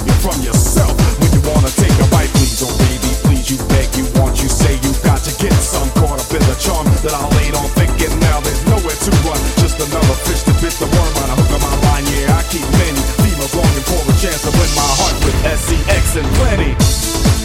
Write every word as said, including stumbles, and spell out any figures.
keep it from yourself. When you wanna take a bite, please, oh baby, please, you beg, you want, you say you got to get some. Caught up in the charm that I laid on thinking now there's nowhere to run. Just another fish that bit the worm on a hook of my line. Yeah, I keep many females longing for a chance to win my heart with S E X and plenty.